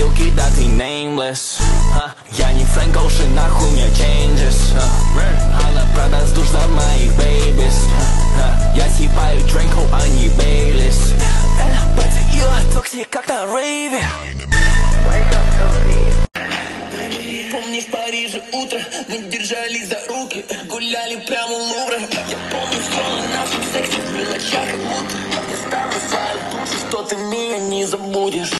бутылки, да ты nameless. Я не Фрэнк Оушен, нахуй мне changes. Она продаст душ за моих babies. Я сипаю Дрэнко, а не Бейлис. Бэйби, токсик, как на рейве. Помни, в Париже утро, мы держались за руки, гуляли прямо у Лувра. Я помню все на нашем сексе в мелочах, как будто я ставлю файл, что ты меня не забудешь.